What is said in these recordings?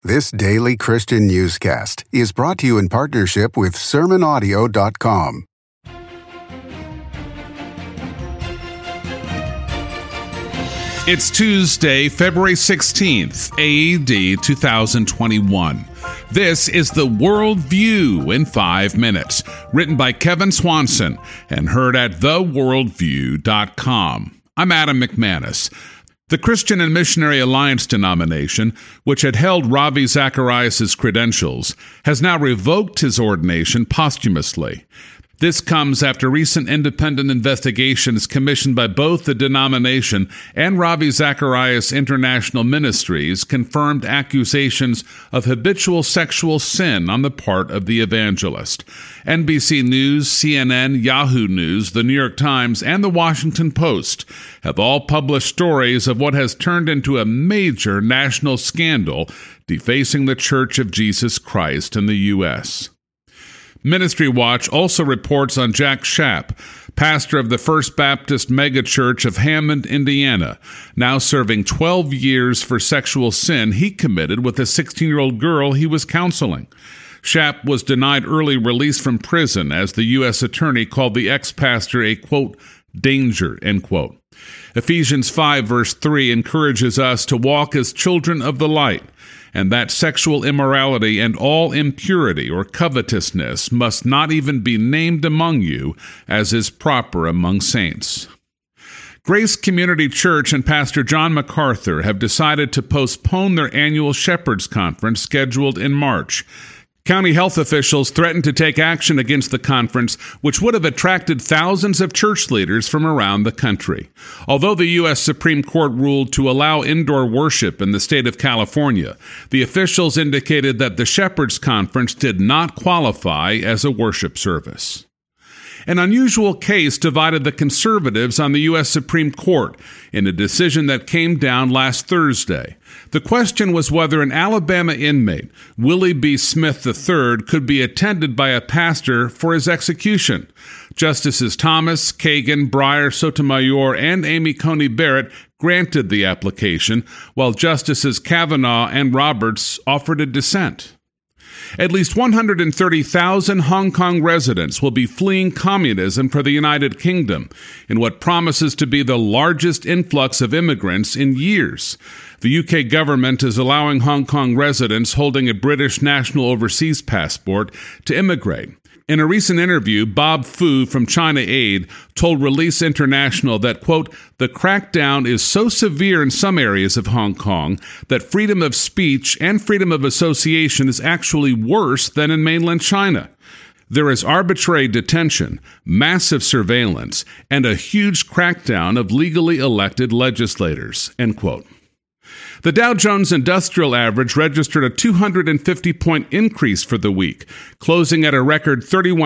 This daily Christian newscast is brought to you in partnership with SermonAudio.com. It's Tuesday, February 16th, AD 2021. This is The World View in 5 minutes, written by Kevin Swanson and heard at theworldview.com. I'm Adam McManus. The Christian and Missionary Alliance denomination, which had held Ravi Zacharias' credentials, has now revoked his ordination posthumously. This comes after recent independent investigations commissioned by both the denomination and Ravi Zacharias International Ministries confirmed accusations of habitual sexual sin on the part of the evangelist. NBC News, CNN, Yahoo News, The New York Times, and The Washington Post have all published stories of what has turned into a major national scandal defacing the Church of Jesus Christ in the U.S. Ministry Watch also reports on Jack Schaap, pastor of the First Baptist megachurch of Hammond, Indiana, now serving 12 years for sexual sin he committed with a 16-year-old girl he was counseling. Schaap was denied early release from prison as the U.S. attorney called the ex-pastor a, quote, danger, end quote. Ephesians 5 verse 3 encourages us to walk as children of the light, and that sexual immorality and all impurity or covetousness must not even be named among you, as is proper among saints. Grace Community Church and Pastor John MacArthur have decided to postpone their annual Shepherds Conference scheduled in March. County health officials threatened to take action against the conference, which would have attracted thousands of church leaders from around the country. Although the U.S. Supreme Court ruled to allow indoor worship in the state of California, the officials indicated that the Shepherds Conference did not qualify as a worship service. An unusual case divided the conservatives on the U.S. Supreme Court in a decision that came down last Thursday. The question was whether an Alabama inmate, Willie B. Smith III, could be attended by a pastor for his execution. Justices Thomas, Kagan, Breyer, Sotomayor, and Amy Coney Barrett granted the application, while Justices Kavanaugh and Roberts offered a dissent. At least 130,000 Hong Kong residents will be fleeing communism for the United Kingdom in what promises to be the largest influx of immigrants in years. The UK government is allowing Hong Kong residents holding a British national overseas passport to immigrate. In a recent interview, Bob Fu from China Aid told Release International that, quote, the crackdown is so severe in some areas of Hong Kong that freedom of speech and freedom of association is actually worse than in mainland China. There is arbitrary detention, massive surveillance, and a huge crackdown of legally elected legislators, end quote. The Dow Jones Industrial Average registered a 250-point increase for the week, closing at a record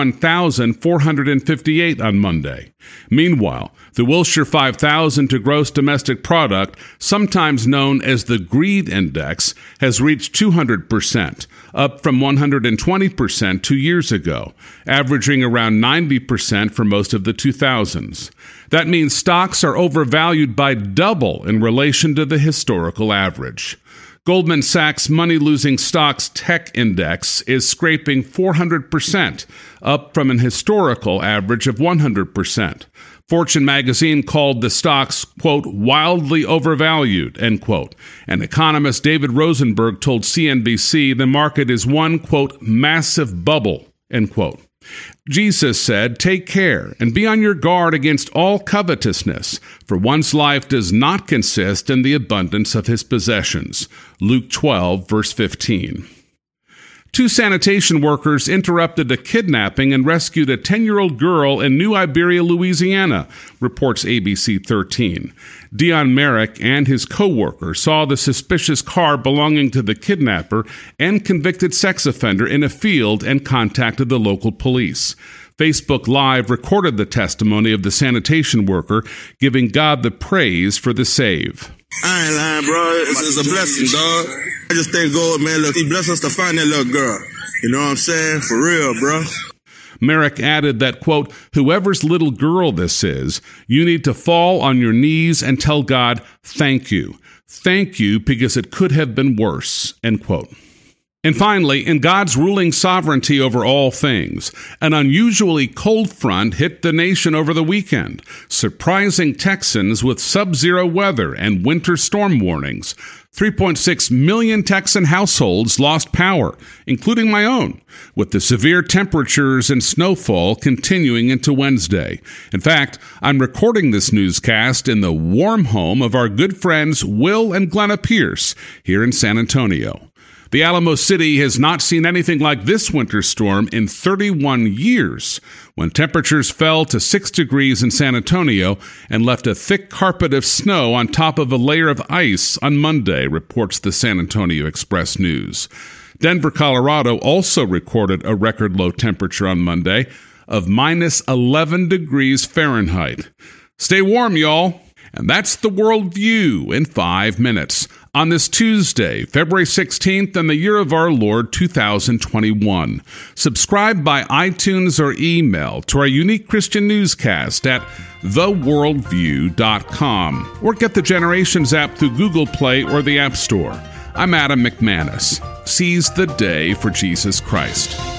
31,458 on Monday. Meanwhile, the Wilshire 5000 to gross domestic product, sometimes known as the Greed Index, has reached 200%, up from 120% 2 years ago, averaging around 90% for most of the 2000s. That means stocks are overvalued by double in relation to the historical average. Goldman Sachs' money-losing stocks tech index is scraping 400%, up from an historical average of 100%. Fortune magazine called the stocks, quote, wildly overvalued, end quote. And economist David Rosenberg told CNBC the market is one, quote, massive bubble, end quote. Jesus said, take care and be on your guard against all covetousness, for one's life does not consist in the abundance of his possessions. Luke 12, verse 15. 2 sanitation workers interrupted a kidnapping and rescued a 10-year-old girl in New Iberia, Louisiana, reports ABC 13. Dion Merrick and his co-worker saw the suspicious car belonging to the kidnapper and convicted sex offender in a field and contacted the local police. Facebook Live recorded the testimony of the sanitation worker, giving God the praise for the save. I ain't lying, bro. It's a blessing, dog. I just thank God, man. Look, he blessed us to find that little girl. You know what I'm saying? For real, bro. Merrick added that, quote, whoever's little girl this is, you need to fall on your knees and tell God, thank you. Thank you because it could have been worse, end quote. And finally, in God's ruling sovereignty over all things, an unusually cold front hit the nation over the weekend, surprising Texans with sub-zero weather and winter storm warnings. 3.6 million Texan households lost power, including my own, with the severe temperatures and snowfall continuing into Wednesday. In fact, I'm recording this newscast in the warm home of our good friends Will and Glenna Pierce here in San Antonio. The Alamo City has not seen anything like this winter storm in 31 years, when temperatures fell to 6 degrees in San Antonio and left a thick carpet of snow on top of a layer of ice on Monday, reports the San Antonio Express News. Denver, Colorado also recorded a record low temperature on Monday of minus 11 degrees Fahrenheit. Stay warm, y'all. And that's the World View in 5 minutes on this Tuesday, February 16th, in the year of our Lord 2021. Subscribe by iTunes or email to our unique Christian newscast at theworldview.com or get the Generations app through Google Play or the App Store. I'm Adam McManus. Seize the day for Jesus Christ.